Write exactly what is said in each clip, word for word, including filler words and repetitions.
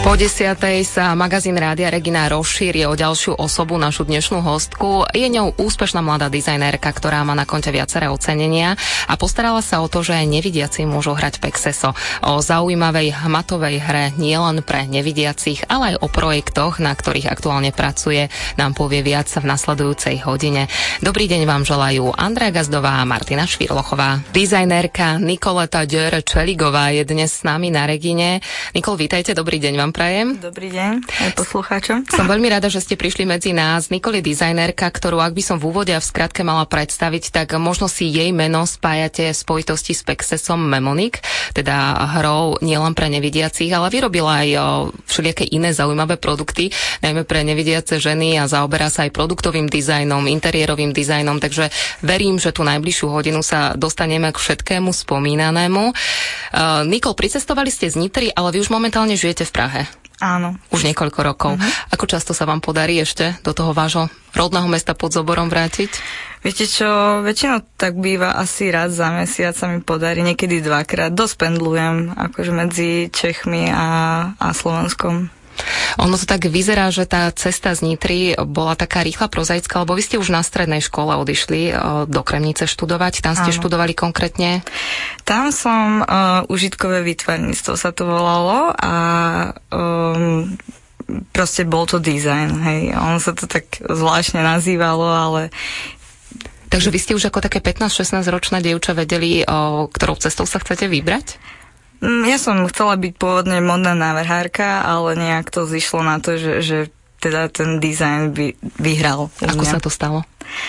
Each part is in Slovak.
Po desiatej sa magazín Rádia Regina rozšíri o ďalšiu osobu, našu dnešnú hostku. Je ňou úspešná mladá dizajnérka, ktorá má na konte viaceré ocenenia a postarala sa o to, že aj nevidiaci môžu hrať Pexeso. O zaujímavej hmatovej hre nielen pre nevidiacich, ale aj o projektoch, na ktorých aktuálne pracuje, nám povie viac v nasledujúcej hodine. Dobrý deň vám želajú Andrea Gazdová a Martina Švirlochová. Dizajnérka Nikoleta Ďör-Čeligová je dnes s nami na Regine. Nikol, vítajte, dobrý deň vám prajem. Dobrý deň aj poslucháčom. Som veľmi rada, že ste prišli medzi nás. Nikol je dizajnérka, ktorú ak by som v úvode a v skratke mala predstaviť, tak možno si jej meno spájate v spojitosti s Pexesom Memonik, teda hrou nielen pre nevidiacich, ale vyrobila aj všelijaké iné zaujímavé produkty, najmä pre nevidiace ženy a zaoberá sa aj produktovým dizajnom, interiérovým dizajnom, takže verím, že tú najbližšiu hodinu sa dostaneme k všetkému spomínanému. Uh, Nikol, pricestovali ste z Nitry, ale vy už momentálne žijete v Prahe. Áno. Už niekoľko rokov. Uh-huh. Ako často sa vám podarí ešte do toho vášho rodného mesta pod Zoborom vrátiť? Viete čo, väčšinou tak býva asi raz za mesiac sa mi podarí, niekedy dvakrát. Dosť pendlujem akože medzi Čechmi a, a Slovenskom. Ono to tak vyzerá, že tá cesta z Nitry bola taká rýchla, prozaická, lebo vy ste už na strednej škole odišli do Kremnice študovať. Tam ste Áno. študovali konkrétne? Tam som uh, užitkové výtvarníctvo sa to volalo a um, proste bol to dizajn. Hej. On sa to tak zvláštne nazývalo, ale takže vy ste už ako také pätnásť šestnásť ročná dievča vedeli, o, ktorou cestou sa chcete vybrať? Ja som chcela byť pôvodne modná návrhárka, ale nejak to zišlo na to, že, že teda ten dizajn by vyhral. Ako sa to stalo?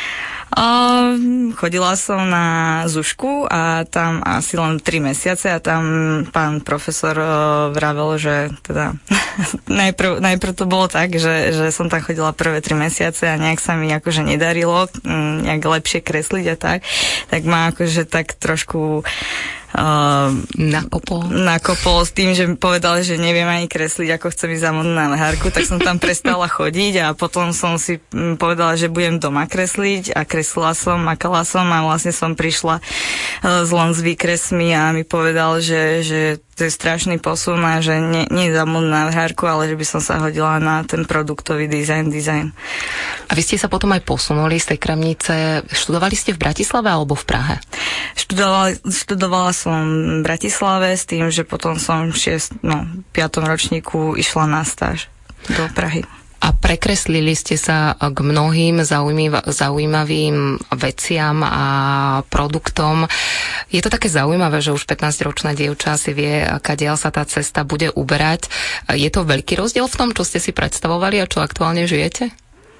Uh, chodila som na Zušku a tam asi len tri mesiace a tam pán profesor uh, vravel, že teda najprv, najprv to bolo tak, že, že som tam chodila prvé tri mesiace a nejak sa mi akože nedarilo um, nejak lepšie kresliť a tak, tak ma akože tak trošku Uh, nakopol. nakopol s tým, že mi povedal, že neviem ani kresliť, ako chcem ísť za modnú návrhárku, tak som tam prestala chodiť a potom som si povedala, že budem doma kresliť a kreslila som, makala som a vlastne som prišla uh, s len s výkresmi a mi povedal, že, že to je strašný posun a že nie, nie za modnú návrhárku, ale že by som sa hodila na ten produktový dizajn, dizajn. A vy ste sa potom aj posunuli z tej Kremnice. Študovali ste v Bratislave alebo v Prahe? Študovala, študovala som v Bratislave s tým, že potom som v šiest, no, piatom ročníku išla na stáž do Prahy. A prekreslili ste sa k mnohým zaujímav- zaujímavým veciam a produktom. Je to také zaujímavé, že už pätnásťročná dievča si vie, kadiaľ sa tá cesta bude uberať. Je to veľký rozdiel v tom, čo ste si predstavovali a čo aktuálne žijete?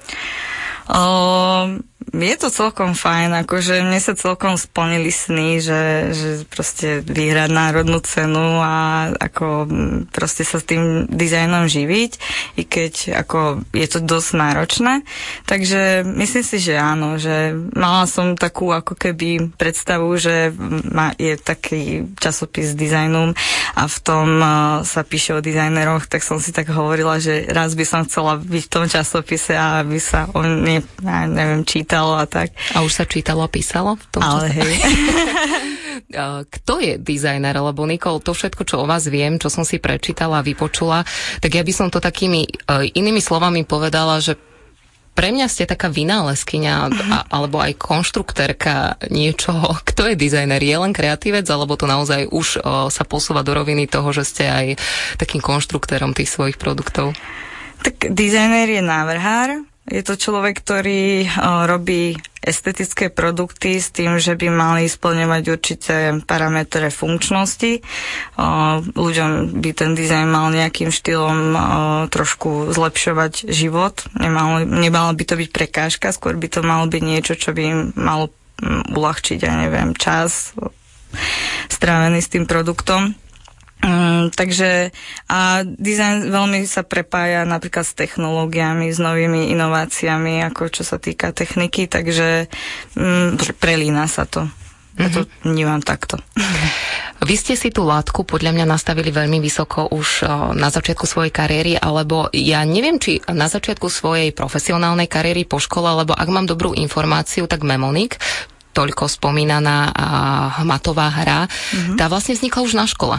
Uh, je to celkom fajn, akože mne sa celkom splnili sny, že, že proste vyhrať národnú cenu a ako proste sa s tým dizajnom živiť, i keď ako je to dosť náročné. Takže myslím si, že áno, že mala som takú ako keby predstavu, že má, je taký časopis dizajnum a v tom uh, sa píše o dizajneroch, tak som si tak hovorila, že raz by som chcela byť v tom časopise a aby sa o mne, ja neviem, čítalo a tak. A už sa čítalo a písalo v tom Ale čase? Hej. Kto je dizajner? Lebo Nikol, to všetko, čo o vás viem, čo som si prečítala a vypočula, tak ja by som to takými uh, inými slovami povedala, že pre mňa ste taká vynálezkyňa a, alebo aj konštruktérka niečoho. Kto je dizajner? Je len kreatívec, alebo to naozaj už uh, sa posúva do roviny toho, že ste aj takým konštruktérom tých svojich produktov? Tak dizajner je návrhár. Je to človek, ktorý uh, robí estetické produkty s tým, že by mali spĺňovať určité parametre funkčnosti. Uh, ľuďom by ten dizajn mal nejakým štýlom uh, trošku zlepšovať život. Nemalo, nemala by to byť prekážka, skôr by to malo byť niečo, čo by im malo um, uľahčiť, ja neviem, čas strávený s tým produktom. Um, takže a dizajn veľmi sa prepája napríklad s technológiami, s novými inováciami, ako čo sa týka techniky, takže um, prelína sa to. Ja to vnímam takto. Vy ste si tú látku podľa mňa nastavili veľmi vysoko už na začiatku svojej kariéry, alebo ja neviem, či na začiatku svojej profesionálnej kariéry po škole, alebo ak mám dobrú informáciu, tak Memonik, toľko spomínaná hmatová hra, mm-hmm. tá vlastne vznikla už na škole.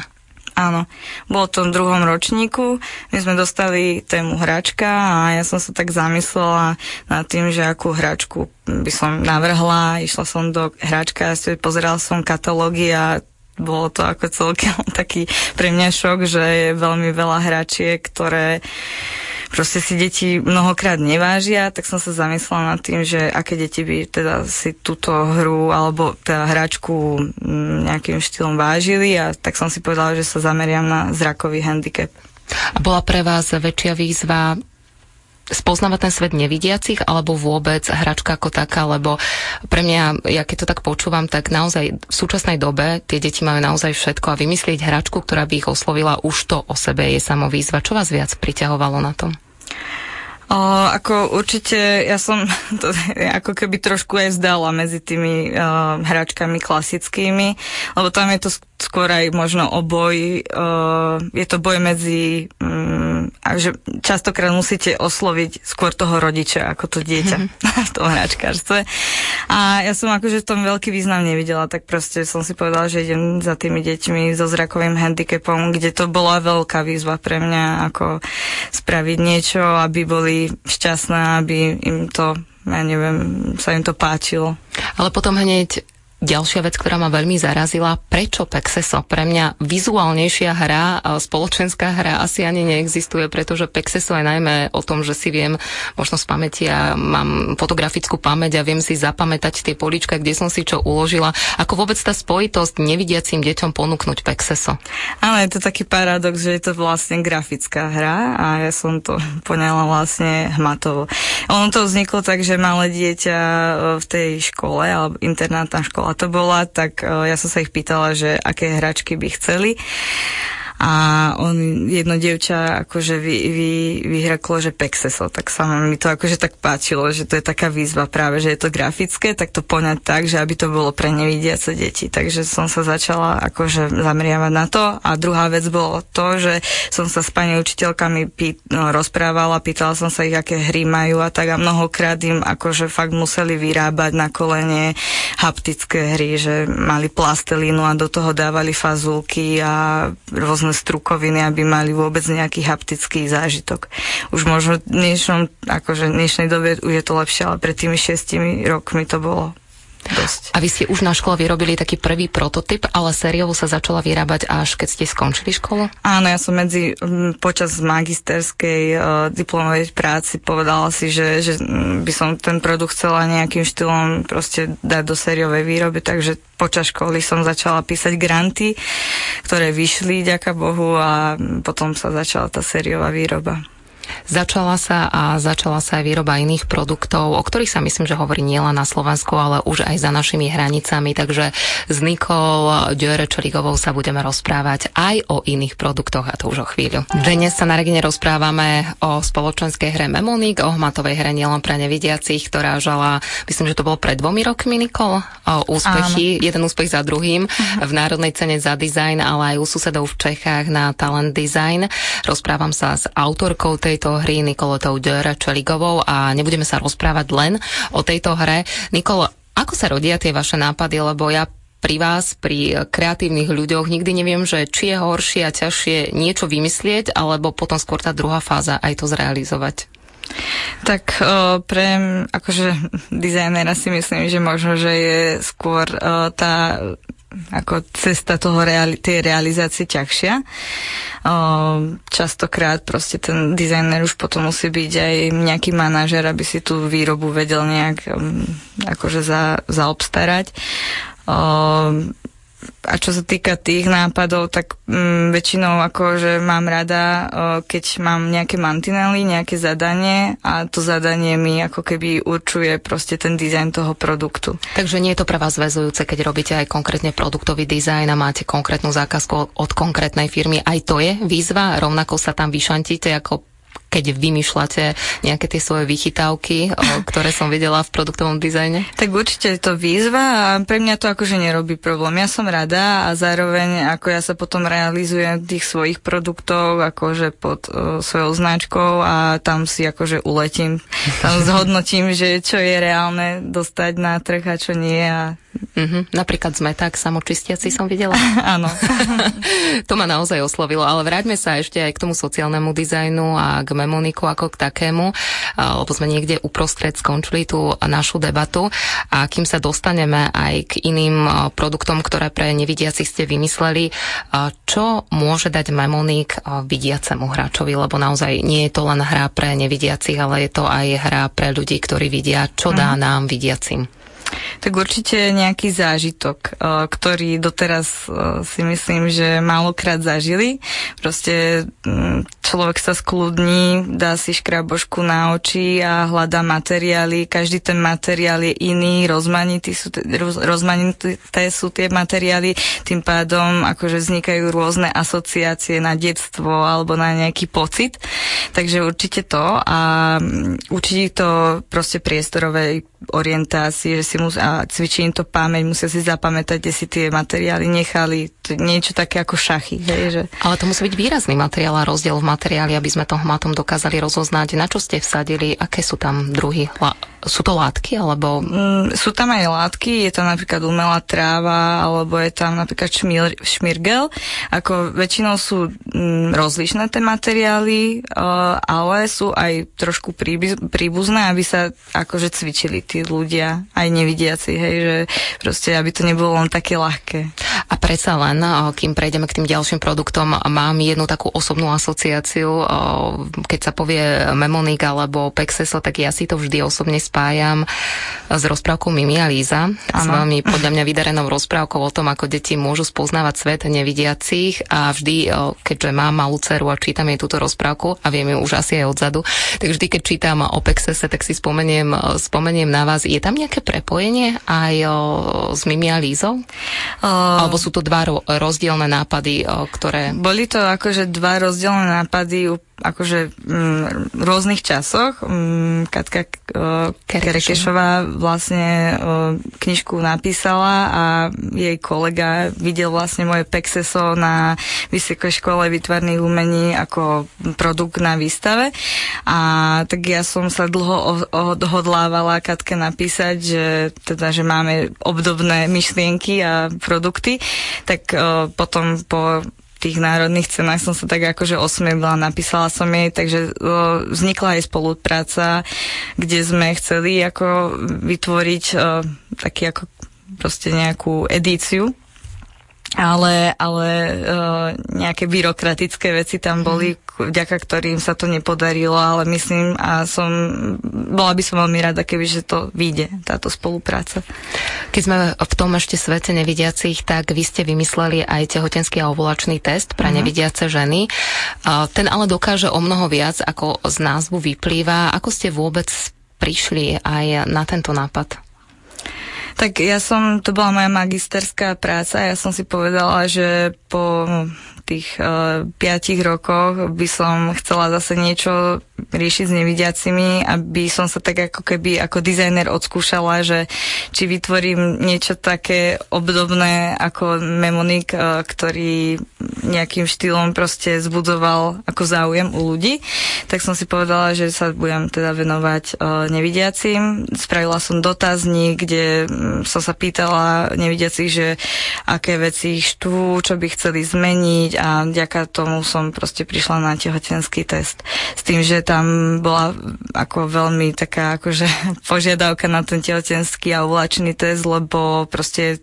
Áno, bolo to v druhom ročníku, my sme dostali tému hračka a ja som sa tak zamyslela nad tým, že akú hračku by som navrhla, išla som do hračka, pozerala som katalógy a bolo to ako celkom taký pre mňa šok, že je veľmi veľa hračiek, ktoré proste si deti mnohokrát nevážia, tak som sa zamyslela nad tým, že aké deti by teda si túto hru alebo teda hračku nejakým štýlom vážili a tak som si povedala, že sa zameriam na zrakový handicap. A bola pre vás väčšia výzva spoznávať ten svet nevidiacich alebo vôbec hračka ako taká, lebo pre mňa, ja keď to tak počúvam, tak naozaj v súčasnej dobe tie deti majú naozaj všetko a vymyslieť hračku, ktorá by ich oslovila, už to o sebe je samovýzva. Čo vás viac priťahovalo na tom? O, ako určite, ja som to ako keby trošku aj vzdala medzi tými uh, hračkami klasickými, lebo tam je to skôr aj možno o boj, uh, je to boj medzi, um, a že častokrát musíte osloviť skôr toho rodiča, ako to dieťa mm-hmm. v tom hračkárstve. A ja som akože v tom veľký význam nevidela, tak proste som si povedala, že idem za tými deťmi so zrakovým handicapom, kde to bola veľká výzva pre mňa, ako spraviť niečo, aby boli šťastná, aby im to, ja neviem, sa im to páčilo. Ale potom hneď ďalšia vec, ktorá ma veľmi zarazila, prečo Pexeso? Pre mňa vizuálnejšia hra, spoločenská hra asi ani neexistuje, pretože Pexeso je najmä o tom, že si viem možno z pamäti a mám fotografickú pamäť a viem si zapamätať tie políčka, kde som si čo uložila. Ako vôbec tá spojitosť nevidiacim deťom ponúknuť Pexeso? Áno, je to taký paradox, že je to vlastne grafická hra a ja som to poňala vlastne hmatovo. Ono to vzniklo tak, že malé dieťa v tej škole, alebo internátna škola to bola, tak ja som sa ich pýtala, že aké hračky by chceli. A on, jedno dievča akože vy, vy, vyhraklo, že Pexeso, tak sa mi to akože tak páčilo, že to je taká výzva práve, že je to grafické, tak to poňať tak, že aby to bolo pre nevidiace deti. Takže som sa začala akože zameriavať na to. A druhá vec bolo to, že som sa s pani učiteľkami pý, no, rozprávala, pýtala som sa ich, aké hry majú a tak a mnohokrát im akože fakt museli vyrábať na kolene haptické hry, že mali plastelínu a do toho dávali fazulky a rôzne strukoviny, aby mali vôbec nejaký haptický zážitok. Už možno v dnešnom, akože v dnešnej dobe už je to lepšie, ale pred tými šiestimi rokmi to bolo dosť. A vy ste už na škole vyrobili taký prvý prototyp, ale sériovo sa začala vyrábať až keď ste skončili školu? Áno, ja som medzi počas magisterskej uh, diplomovej práci povedala si, že, že by som ten produkt chcela nejakým štýlom proste dať do sériovej výroby, takže počas školy som začala písať granty, ktoré vyšli, ďaká Bohu, a potom sa začala tá sériová výroba. Začala sa a začala sa aj výroba iných produktov, o ktorých sa myslím, že hovorí nielen na Slovensku, ale už aj za našimi hranicami, takže s Nikol Ďurečeligovou sa budeme rozprávať aj o iných produktoch, a to už o chvíľu. Dnes sa na Regine rozprávame o spoločenskej hre Memonik, o hmatovej hre nielen pre nevidiacich, ktorá žala, myslím, že to bolo pred dvomi rokmi, Nikol, o úspechy, áno. Jeden úspech za druhým, uh-huh. v Národnej cene za dizajn, ale aj u susedov v Čechách na Talent Design. Rozprávam sa s autorkou tej tejto hry Nikoletou Ďurečeligovou a nebudeme sa rozprávať len o tejto hre. Nikol, ako sa rodia tie vaše nápady, lebo ja pri vás, pri kreatívnych ľuďoch nikdy neviem, že či je horšie a ťažšie niečo vymyslieť, alebo potom skôr tá druhá fáza aj to zrealizovať. Tak o, pre akože dizajnera si myslím, že možno, že je skôr o, tá ako cesta toho reali- tej realizácie ťažšia. O, častokrát proste ten dizajner už potom musí byť aj nejaký manažer, aby si tú výrobu vedel nejak um, akože za, zaobstarať. O, a čo sa týka tých nápadov, tak um, väčšinou akože mám rada, o, keď mám nejaké mantinely, nejaké zadanie a to zadanie mi ako keby určuje proste ten dizajn toho produktu. Takže nie je to pre vás väzujúce, keď robíte aj konkrétne produktový dizajn a máte konkrétnu zákazku od konkrétnej firmy. Aj to je výzva? Rovnako sa tam vyšantíte ako keď vymýšľate nejaké tie svoje vychytávky, ktoré som videla v produktovom dizajne? Tak určite je to výzva a pre mňa to akože nerobí problém. Ja som rada a zároveň ako ja sa potom realizujem tých svojich produktov akože pod uh, svojou značkou a tam si akože uletím. Tam zhodnotím, že čo je reálne dostať na trh a čo nie a Mm-hmm. Napríklad zmeták samočistiaci som videla. Áno. To ma naozaj oslovilo, ale vráťme sa ešte aj k tomu sociálnemu dizajnu a k memoniku ako k takému, lebo sme niekde uprostred skončili tú našu debatu a kým sa dostaneme aj k iným produktom, ktoré pre nevidiacich ste vymysleli, čo môže dať memonik vidiacemu hráčovi, lebo naozaj nie je to len hra pre nevidiacich, ale je to aj hra pre ľudí, ktorí vidia, čo dá nám vidiacim. Tak určite nejaký zážitok, ktorý doteraz si myslím, že málokrát zažili. Proste človek sa skľudní, dá si škrabošku na oči a hľadá materiály. Každý ten materiál je iný, rozmanitý sú, rozmanité sú tie materiály, tým pádom akože vznikajú rôzne asociácie na detstvo alebo na nejaký pocit. Takže určite to a určite to proste priestorovej orientácii, že si mus, a cvičí im to pamäť, musia si zapamätať, kde si tie materiály nechali, to niečo také ako šachy. Hej, že... Ale to musí byť výrazný materiál a rozdiel v materiáli, aby sme to hmatom dokázali rozoznať. Na čo ste vsadili, aké sú tam druhy? La- sú to látky, alebo... Mm, sú tam aj látky, je tam napríklad umelá tráva, alebo je tam napríklad šmir, šmirgel. Ako väčšinou sú mm, rozlišné tie materiály, uh, ale sú aj trošku príbuz, príbuzné, aby sa akože cvičili tí ľudia, aj nevidiaci, hej, že proste, aby to nebolo len také ľahké. A predsa len, kým prejdeme k tým ďalším produktom, mám jednu takú osobnú asociáciu, keď sa povie Memonik alebo Pexeso, tak ja si to vždy osobne spájam s rozprávkou Mimi a Líza, s veľmi podľa mňa vydarenou rozprávkou o tom, ako deti môžu spoznávať svet nevidiacich a vždy, keďže mám malú dceru a čítam jej túto rozprávku a viem ju už asi aj odzadu, tak vždy, keď čítam o Pexese, tak si spomeniem, spomeniem na vás. Je tam nejaké prepojenie aj o, s Mimi a Lízou? Uh, Alebo sú to dva ro- rozdielne nápady, o, ktoré... Boli to akože dva rozdielne nápady akože m, v rôznych časoch. M, Katka uh, Kerekešová vlastne uh, knižku napísala a jej kolega videl vlastne moje Pexeso na Vysokej škole výtvarných umení ako produkt na výstave. A tak ja som sa dlho odhodlávala Katke napísať, že teda, že máme obdobné myšlienky a produkty. Tak uh, potom po tých národných cenách som sa tak akože osmievila, napísala som jej, takže o, vznikla aj spolupráca, kde sme chceli ako vytvoriť o, taký ako proste nejakú edíciu, ale, ale o, nejaké byrokratické veci tam boli, vďaka ktorým sa to nepodarilo, ale myslím a som, bola by som veľmi rada, keby že to vyjde, táto spolupráca. Keď sme v tom ešte svete nevidiacich, tak vy ste vymysleli aj tehotenský a ovulačný test pre uh-huh. nevidiace ženy. Ten ale dokáže o mnoho viac, ako z názvu vyplýva. Ako ste vôbec prišli aj na tento nápad? Tak ja som, to bola moja magisterská práca, ja som si povedala, že po tých uh, piatich rokoch by som chcela zase niečo riešiť s nevidiacimi, aby som sa tak ako keby ako dizajner odskúšala, že či vytvorím niečo také obdobné ako Memonik, uh, ktorý nejakým štýlom proste zbudzoval ako záujem u ľudí. Tak som si povedala, že sa budem teda venovať uh, nevidiacim. Spravila som dotazník, kde som sa pýtala nevidiacich, že aké veci ich štvú, čo by chceli zmeniť a vďaka tomu som proste prišla na tehotenský test. S tým, že tam bola ako veľmi taká akože požiadavka na ten tehotenský a ovulačný test, lebo proste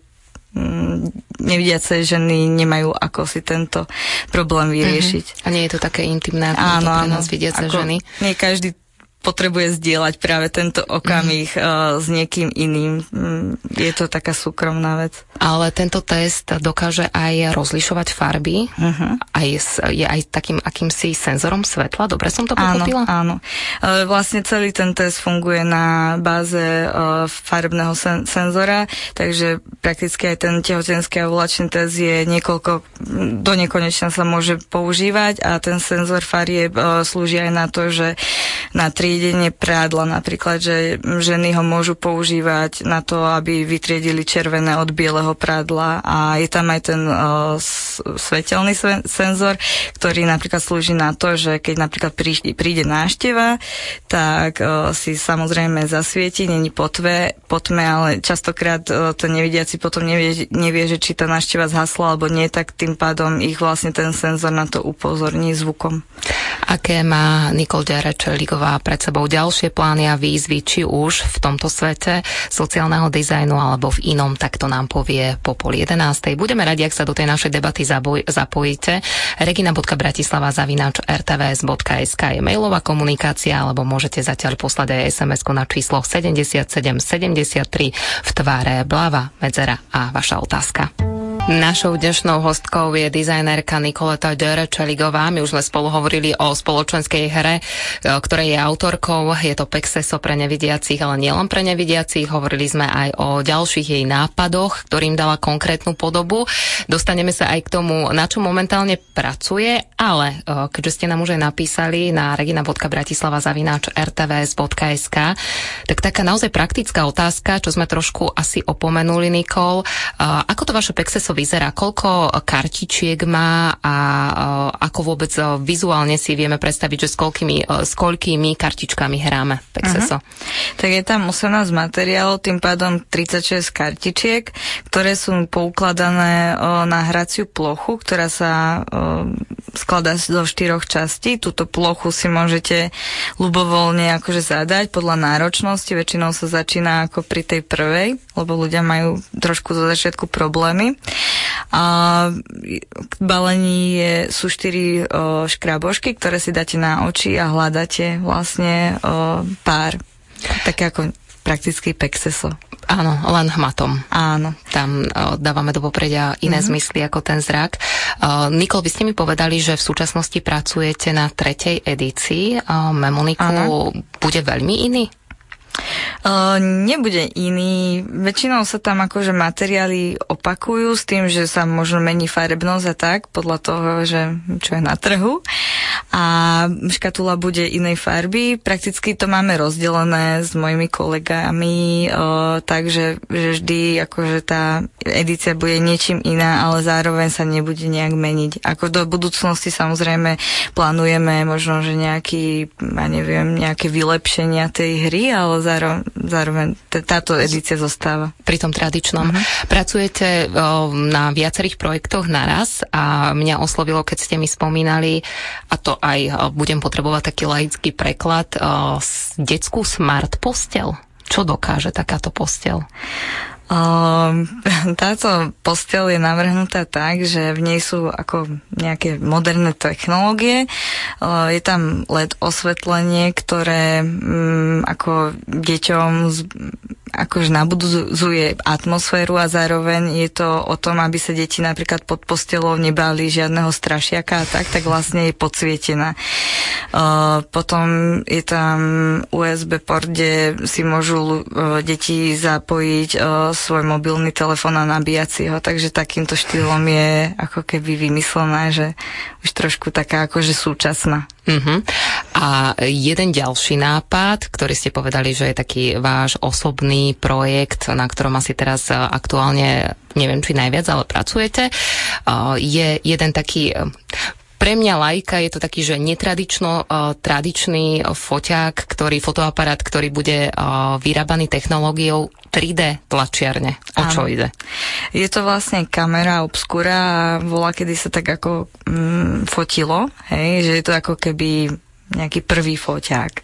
nevidiace ženy nemajú ako si tento problém vyriešiť. Uh-huh. A nie je to také intimné ako áno, to pre áno, nás vidiace ženy? Nie každý potrebuje zdieľať práve tento okamih mm. uh, s niekým iným. Mm, je to taká súkromná vec. Ale tento test dokáže aj rozlišovať farby. Uh-huh. Aj je aj takým akýmsi senzorom svetla. Dobre som to pochopila? Áno, áno. Uh, vlastne celý ten test funguje na báze uh, farbného sen- senzora, takže prakticky aj ten tehotenský a ovulačný test je niekoľko, do nekonečna sa môže používať a ten senzor farieb uh, slúži aj na to, že na triedenie prádla napríklad, že ženy ho môžu používať na to, aby vytriedili červené od bieleho prádla a je tam aj ten uh, svetelný senzor, ktorý napríklad slúži na to, že keď napríklad príde, príde návšteva, tak uh, si samozrejme zasvieti, není potve, potme, ale častokrát uh, ten nevidiaci potom nevie, nevie, že či tá návšteva zhasla alebo nie, tak tým pádom ich vlastne ten senzor na to upozorní zvukom. Aké má Nicole Ďarečelíková pred sebou ďalšie plány a výzvy, či už v tomto svete sociálneho dizajnu alebo v inom, tak to nám povie po pol jedenástej. Budeme radi, ak sa do tej našej debaty zaboj- zapojíte. regina bodka bratislava zavináč er té vé es bodka es ká je mailová komunikácia, alebo môžete zatiaľ poslať aj es em esku na číslo sedemdesiatsedem sedemdesiattri v tvare Blava, medzera a vaša otázka. Našou dnešnou hostkou je dizajnérka Nicoleta Ďarečelíková. My už sme spolu hovorili o spoločenskej hre, ktorej je autorkou. Je to Pexeso pre nevidiacich, ale nielen pre nevidiacich. Hovorili sme aj o ďalších jej nápadoch, ktorým dala konkrétnu podobu. Dostaneme sa aj k tomu, na čo momentálne pracuje, ale keďže ste nám už aj napísali na regina bodka bratislava zavináč er té vé es bodka es ká, tak taká naozaj praktická otázka, čo sme trošku asi opomenuli, Nicole. Ako to vaše Pexeso vyzerá? Koľko kartičiek má a ako vôbec vizuálne si vieme predstaviť, že s koľkými, s koľkými kartičkami hráme Pexeso? Uh-huh. Tak je tam osemnásť materiálov, tým pádom tridsaťšesť kartičiek, ktoré sú poukladané o, na hraciu plochu, ktorá sa o, skladá zo štyroch častí. Túto plochu si môžete ľubovoľne akože zadať podľa náročnosti. Väčšinou sa začína ako pri tej prvej, lebo ľudia majú trošku zo začiatku problémy. A k balení je, sú štyri o, škrabošky, ktoré si dáte na oči a hľadáte vlastne o, pár. Také ako prakticky Pexeso. Áno, len hmatom. Áno. Tam o, dávame do popredia iné mm-hmm. zmysly ako ten zrak. O, Nicole, vy ste mi povedali, že v súčasnosti pracujete na tretej edícii. O, Memoniku áno. Bude veľmi iný? Uh, nebude iný. Väčšinou sa tam akože materiály opakujú s tým, že sa možno mení farebnosť a tak, podľa toho, že čo je na trhu. A škatula bude inej farby. Prakticky to máme rozdelené s mojimi kolegami, uh, takže že vždy akože tá edícia bude niečím iná, ale zároveň sa nebude nejak meniť. Ako do budúcnosti samozrejme plánujeme možno, že nejaký, ja neviem, nejaké vylepšenia tej hry, ale zároveň, zároveň t- táto edícia zostáva. Pri tom tradičnom. Uh-huh. Pracujete o, na viacerých projektoch naraz a mňa oslovilo, keď ste mi spomínali, a to aj o, budem potrebovať taký laický preklad, o, detskú smart posteľ. Čo dokáže takáto posteľ? Um, táto posteľ je navrhnutá tak, že v nej sú ako nejaké moderné technológie. Uh, je tam el é dé osvetlenie, ktoré um, ako deťom z, akože nabudzuje atmosféru a zároveň je to o tom, aby sa deti napríklad pod posteľou nebali žiadneho strašiaka a tak, tak vlastne je podsvietená. Uh, potom je tam ú es bé port, kde si môžu uh, deti zapojiť uh, svoj mobilný telefón a nabíjať si ho, takže takýmto štýlom je ako keby vymyslená, že už trošku taká akože súčasná. Uh-huh. A jeden ďalší nápad, ktorý ste povedali, že je taký váš osobný projekt, na ktorom asi teraz aktuálne, neviem či najviac, ale pracujete, je jeden taký... Pre mňa laika je to taký, že netradično uh, tradičný foťák, ktorý, fotoaparát, ktorý bude uh, vyrábaný technológiou tri dé tlačiarne. O čo Áno. ide? Je to vlastne kamera obskura a volá, kedy sa tak ako mm, fotilo, hej, že je to ako keby nejaký prvý foťák.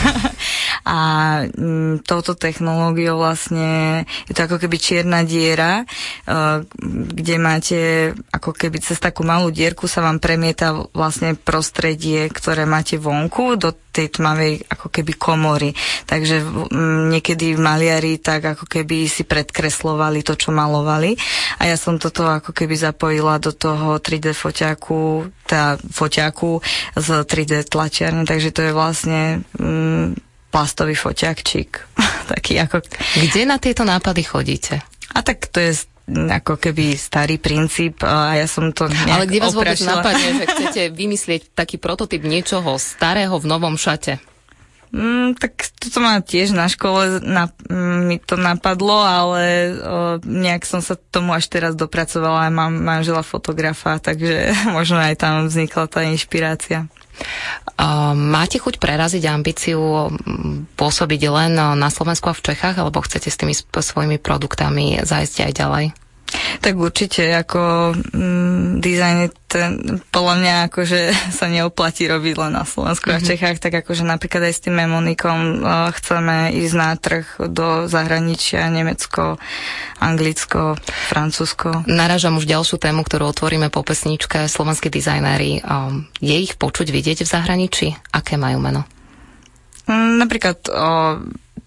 A m, touto technológiou vlastne je to ako keby čierna diera, uh, kde máte ako keby cez takú malú dierku sa vám premieta vlastne prostredie, ktoré máte vonku do tej tmavej ako keby komory. Takže m, niekedy maliari tak ako keby si predkreslovali to, čo malovali. A ja som toto ako keby zapojila do toho tri dé foťáku, tá foťáku z tri dé tlačiarne, takže to je vlastne m, plastový foťákčík. Taký ako... Kde na tieto nápady chodíte? A tak to je ako keby starý princíp a ja som to nejak Ale kde vás vôbec oprašila. napadne, že chcete vymyslieť taký prototyp niečoho starého v novom šate? Mm, tak toto ma tiež na škole na, mi to napadlo, ale o, nejak som sa tomu až teraz dopracovala. Mám manžela fotografa, takže možno aj tam vznikla tá inšpirácia. Uh, máte chuť preraziť ambíciu pôsobiť len na Slovensku a v Čechách, alebo chcete s tými sp- svojimi produktami zájsť aj ďalej? Tak určite, ako mm, dizajn ten, podľa mňa akože sa neoplatí robiť len na Slovensku mm-hmm. a v Čechách, tak akože napríklad aj s tým Memonikom uh, chceme ísť na trh do zahraničia, Nemecko, Anglicko, Francúzsko. Narážam už ďalšiu tému, ktorú otvoríme po pesničke. Slovenskí dizajnéri, um, je ich počuť vidieť v zahraničí? Aké majú meno? Mm, napríklad o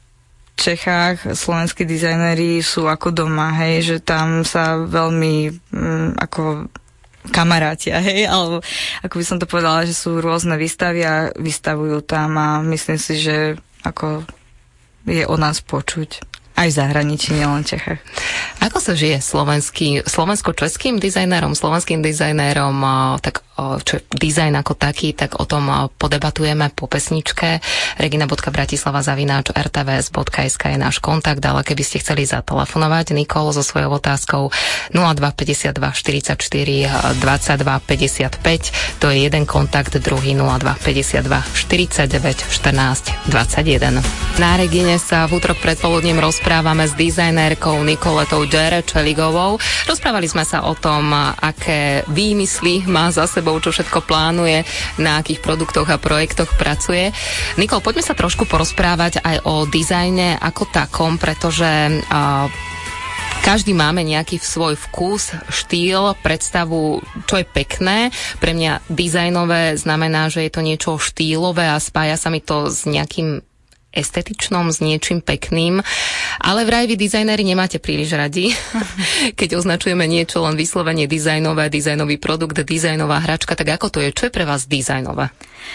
Čechách slovenskí dizajneri sú ako doma, hej, že tam sa veľmi mm, ako kamarátia, hej, alebo ako by som to povedala, že sú rôzne výstavy a vystavujú tam a myslím si, že ako je o nás počuť. Aj v zahraničí, nielen v Čechách. Ako sa žije slovenský, slovensko-českým dizajnérom, slovenským dizajnérom, tak čo dizajn ako taký, tak o tom podebatujeme po pesničke. regina bodka bratislava zavináč er té vé es bodka es ká je náš kontakt, ale keby ste chceli zatelefonovať Nikol so svojou otázkou nula dva päťdesiatdva štyridsaťštyri dvadsaťdva päťdesiatpäť, to je jeden kontakt, druhý nula dva päťdesiatdva štyridsaťdeväť štrnásť dvadsaťjeden. Na Regine sa v útorok predpoludním rozprávame Rozprávame s dizajnérkou Nikoletou Čeligovou. Rozprávali sme sa o tom, aké výmysly má za sebou, čo všetko plánuje, na akých produktoch a projektoch pracuje. Nikol, poďme sa trošku porozprávať aj o dizajne ako takom, pretože uh, každý máme nejaký svoj vkus, štýl, predstavu, čo je pekné. Pre mňa dizajnové znamená, že je to niečo štýlové a spája sa mi to s nejakým estetičnom, s niečím pekným, ale vraj vy dizajnéri nemáte príliš radi, keď označujeme niečo len vyslovene dizajnové, dizajnový produkt, dizajnová hračka, tak ako to je? Čo je pre vás dizajnové?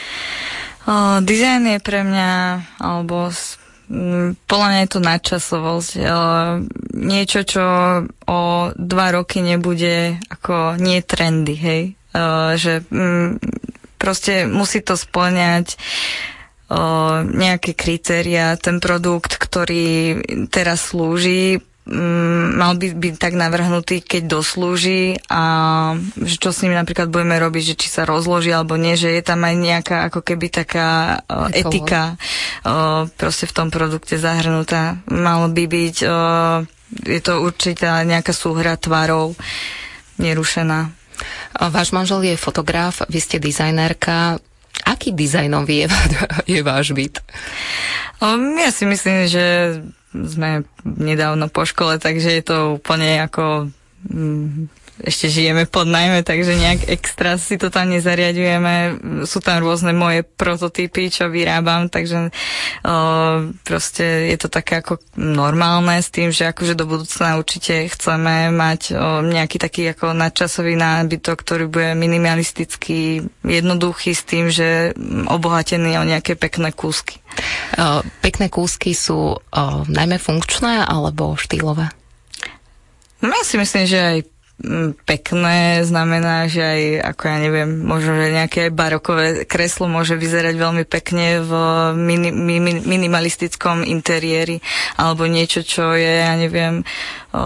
O, dizajn je pre mňa, alebo m, podľa mňa je to nadčasovosť. O, niečo, čo o dva roky nebude ako nie trendy, hej? O, že m, proste musí to spĺňať O, nejaké kritéria, ten produkt, ktorý teraz slúži, m, mal by byť tak navrhnutý, keď doslúži a že čo s ním napríklad budeme robiť, že či sa rozloží alebo nie, že je tam aj nejaká ako keby taká o, etika o, proste v tom produkte zahrnutá. Malo by byť, o, je to určitá nejaká súhra tvarov nerušená. Váš manžel je fotograf, vy ste dizajnérka. Aký dizajnový je, je váš byt? Ja si myslím, že sme nedávno po škole, takže je to úplne ako ešte žijeme pod najmä, takže nejak extra si to tam nezariadujeme. Sú tam rôzne moje prototypy, čo vyrábam, takže o, proste je to také ako normálne s tým, že akože do budúcna určite chceme mať o, nejaký taký ako nadčasový nábytok, ktorý bude minimalistický, jednoduchý s tým, že obohatený o nejaké pekné kúsky. O, pekné kúsky sú o, najmä funkčné alebo štýlové? No ja si myslím, že aj pekné znamená, že aj, ako ja neviem, možno, že nejaké barokové kreslo môže vyzerať veľmi pekne v mini, mini, minimalistickom interiéri, alebo niečo, čo je, ja neviem, o,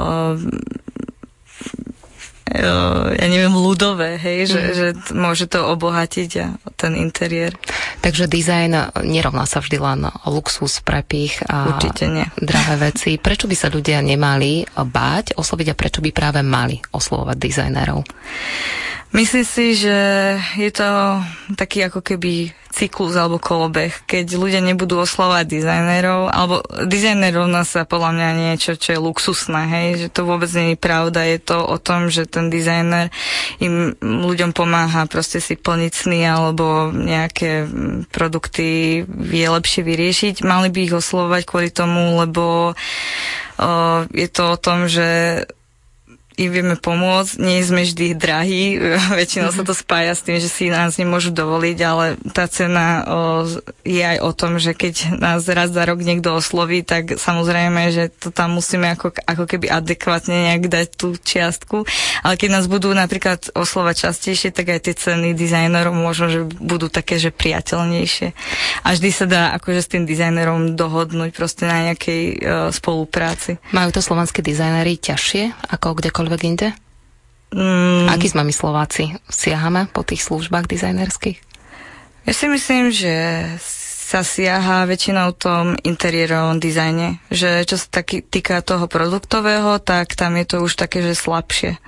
o, ja neviem, ľudové, hej, mm. že, že môže to obohatiť a ten interiér. Takže dizajn nerovná sa vždy len luxus, prepich a určite nie. Drahé veci. Prečo by sa ľudia nemali báť osloviť a prečo by práve mali oslovovať dizajnérov? Myslím si, že je to taký ako keby cyklus alebo kolobeh, keď ľudia nebudú oslovať dizajnérov, alebo dizajnérov nás sa podľa mňa niečo, čo je luxusné, hej, že to vôbec nie je pravda, je to o tom, že ten dizajner im ľuďom pomáha proste si plniť sny alebo nejaké produkty vie lepšie vyriešiť. Mali by ich oslovovať kvôli tomu, lebo o, je to o tom, že im vieme pomôcť. Nie sme vždy drahí, väčšinou sa to spája s tým, že si nás nemôžu dovoliť, ale tá cena o, je aj o tom, že keď nás raz za rok niekto osloví, tak samozrejme, že to tam musíme ako, ako keby adekvátne nejak dať tú čiastku. Ale keď nás budú napríklad oslovať častejšie, tak aj tie ceny dizajnerov možno, že budú také, že priateľnejšie. A vždy sa dá akože s tým dizajnerom dohodnúť proste na nejakej uh, spolupráci. Majú to slovanskí dizajneri ťažšie ako kdekoľvek inde? Mm. Akí sme my Slováci? Siahame po tých službách dizajnerských? Ja si myslím, že sa siaha väčšinou v tom interiérovom dizajne. Že čo sa taký, týka toho produktového, tak tam je to už také, že slabšie.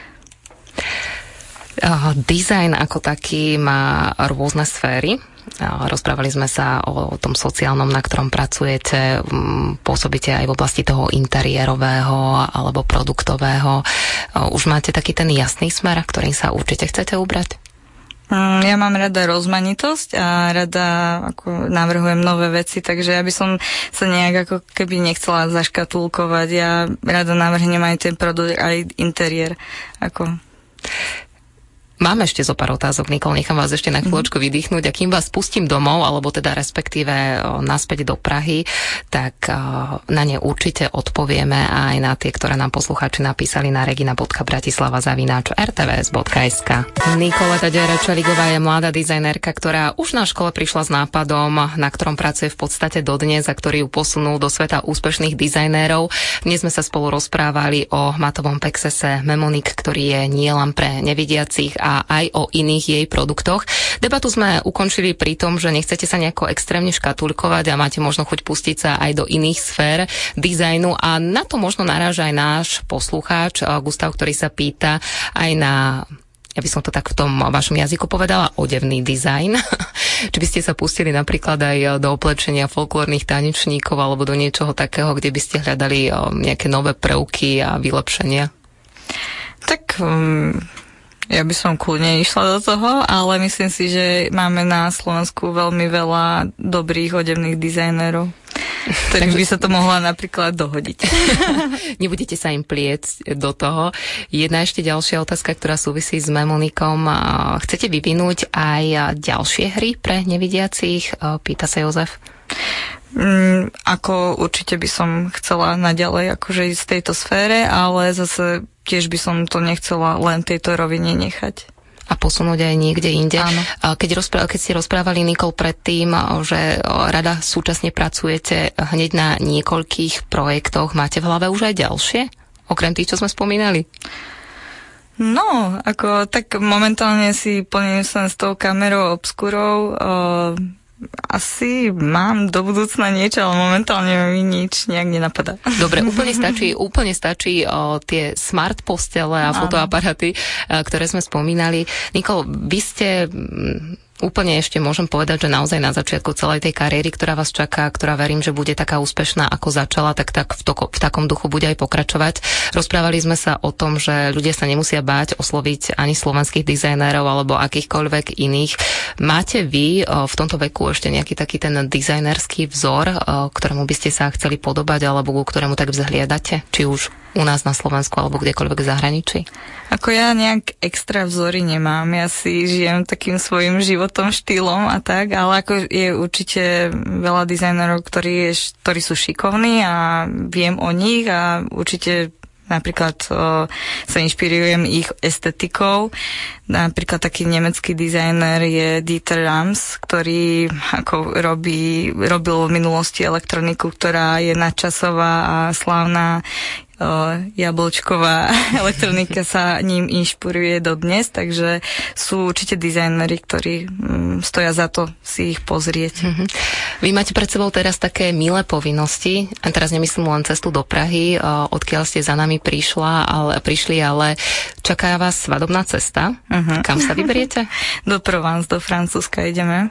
Uh, dizajn ako taký má rôzne sféry. Rozprávali sme sa o tom sociálnom, na ktorom pracujete, pôsobíte aj v oblasti toho interiérového alebo produktového. Už máte taký ten jasný smer, ktorým sa určite chcete ubrať? Ja mám rada rozmanitosť a rada ako navrhujem nové veci, takže ja by som sa nejak ako keby nechcela zaškatulkovať. Ja rada navrhnem aj ten produkt, aj interiér. Ako... Máme ešte zo pár otázok, Nikol, nechám vás ešte na chvíľočku vydýchnuť a kým vás pustím domov, alebo teda respektíve o, naspäť do Prahy, tak o, na ne určite odpovieme aj na tie, ktoré nám poslucháči napísali na regina bodka bratislava zavináč er té vé es bodka es ká. Nikoleta Ďarečeligová je mladá dizajnerka, ktorá už na škole prišla s nápadom, na ktorom pracuje v podstate dodnes a ktorý ju posunul do sveta úspešných dizajnérov. Dnes sme sa spolu rozprávali o matovom pexese Memonik, ktorý je nielen pre nevidiacich a a aj o iných jej produktoch. Debatu sme ukončili pri tom, že nechcete sa nejako extrémne škatulkovať a máte možno chuť pustiť sa aj do iných sfér dizajnu a na to možno naráža aj náš poslucháč Gustav, ktorý sa pýta aj na, ja by som to tak v tom vašom jazyku povedala, odevný dizajn. Či by ste sa pustili napríklad aj do oblečenia folklórnych tanečníkov alebo do niečoho takého, kde by ste hľadali nejaké nové prvky a vylepšenia? Tak... Um... Ja by som kľudne išla do toho, ale myslím si, že máme na Slovensku veľmi veľa dobrých odevných dizajnerov, ktorých by sa to mohla napríklad dohodiť. Nebudete sa im pliecť do toho. Jedna ešte ďalšia otázka, ktorá súvisí s Memonikom. Chcete vyvinúť aj ďalšie hry pre nevidiacich? Pýta sa Jozef. Mm, ako určite by som chcela naďalej akože ísť v tejto sfére, ale zase tiež by som to nechcela len tejto rovine nechať. A posunúť aj niekde inde. Áno. Keď, rozpr- keď ste rozprávali, Nikol, predtým, že rada súčasne pracujete hneď na niekoľkých projektoch, máte v hlave už aj ďalšie? Okrem tých, čo sme spomínali? No, ako tak momentálne si plním sa s tou kamerou obskurou. Uh, Asi mám do budúcna niečo, ale momentálne mi nič nejak nenapadá. Dobre, úplne stačí, úplne stačí o, tie smart postele a fotoaparaty, ktoré sme spomínali. Nikol, vy ste... Úplne ešte môžem povedať, že naozaj na začiatku celej tej kariéry, ktorá vás čaká, ktorá verím, že bude taká úspešná, ako začala, tak, tak v, to, v takom duchu bude aj pokračovať. Rozprávali sme sa o tom, že ľudia sa nemusia báť osloviť ani slovenských dizajnérov alebo akýchkoľvek iných. Máte vy v tomto veku ešte nejaký taký ten dizajnerský vzor, ktorému by ste sa chceli podobať alebo ku ktorému tak vzhliadate? Či už u nás na Slovensku alebo kdekoľvek v zahraničí? Ako ja nejak extra vzory nemám. Ja si žijem takým svojim životom, štýlom a tak, ale ako je určite veľa dizajnerov, ktorí, je, ktorí sú šikovní a viem o nich a určite napríklad o, sa inšpirujem ich estetikou. Napríklad taký nemecký dizajner je Dieter Rams, ktorý ako robí, robil v minulosti elektroniku, ktorá je nadčasová a slávna. Jablčková elektronika sa ním inšpiruje dodnes, takže sú určite dizajneri, ktorí mm, stoja za to si ich pozrieť. Mm-hmm. Vy máte pred sebou teraz také milé povinnosti, a teraz nemyslím len cestu do Prahy, odkiaľ ste za nami prišla, ale, prišli, ale čaká vás svadobná cesta. Mm-hmm. Kam sa vyberiete? Do Provence, do Francúzska ideme.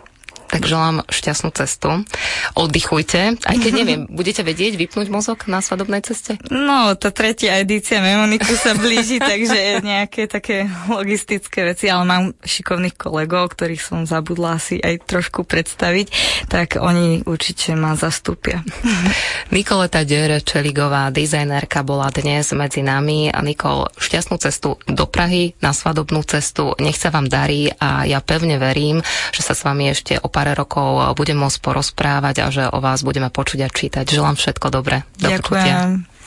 Tak želám šťastnú cestu. Oddychujte, aj keď neviem, budete vedieť vypnúť mozog na svadobnej ceste? No, tá tretia edícia Memoniku sa blíži, takže nejaké také logistické veci, ale mám šikovných kolegov, ktorých som zabudla asi aj trošku predstaviť, tak oni určite ma zastúpia. Nikoleta Ďere-Čeligová, dizajnérka, bola dnes medzi nami. A Nikol, šťastnú cestu do Prahy, na svadobnú cestu, nech sa vám darí a ja pevne verím, že sa s vami ešte o pár rokov budem môcť porozprávať a že o vás budeme počuť a čítať. Želám všetko dobré. Do Ďakujem. Počutia.